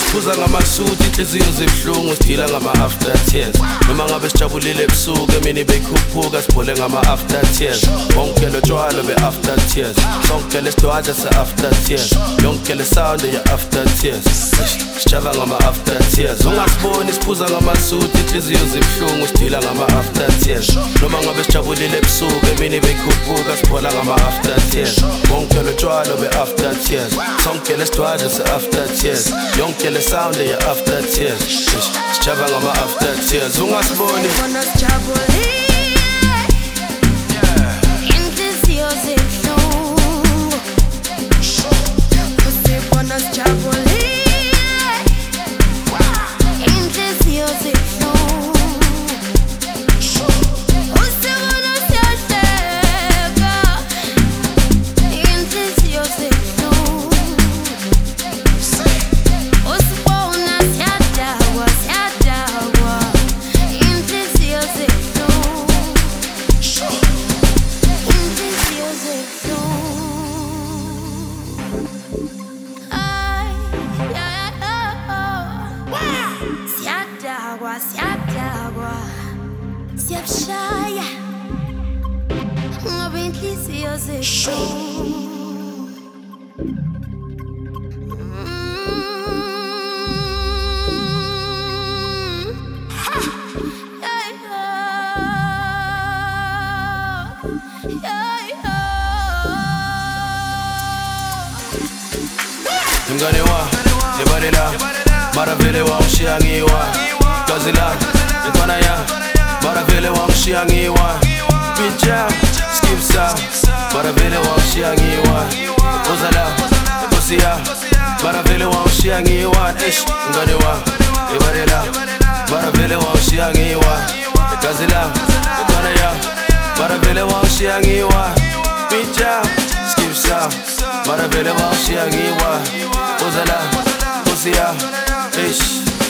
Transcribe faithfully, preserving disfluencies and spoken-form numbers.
siphuza ngamasuthi inhliziyo zibuhlungu sidila ngama-after tears. Noma ngabe sijabulile ebusuku emini beyikhuphuka sibhole ngama-after tears. Bonke lo tshwalo be-after tears, sonke lesidwadla se-after tears, yonke le sound ye-after tears. Sijaba ngama-after tears. Ungasiboni siphuza ngamasuthi inhliziyo zibuhlungu sidila ngama-after tears. Noma ngabe sijabulile ebusuku emini beyikhuphuka sibhola ngama-after tears. Bonke lo tshwalo be-after tears, sonke lesidwadla se-after tears, yonke le sound ye-after tears. Sijaba ngama-after tears. Ungasiboni siyadakwa siyabshaya ngoba inhliziyo zibuhlungu. Mngane wa ebalela mara vele wangishiya ngiwa gazi la intwana ya mara vele wangishiya ngiwa pincha skipsa mara vele wangishiya ngiwa uzala nkosi ya mara vele wangishiya ngiwa ish mngane wa ebalela mara vele wangishiya ngiwa gazi la intwana ya mara vele wangishiya ngiwa pincha skipsa mara vele wangishiya ngiwa uzala nkosi ya ish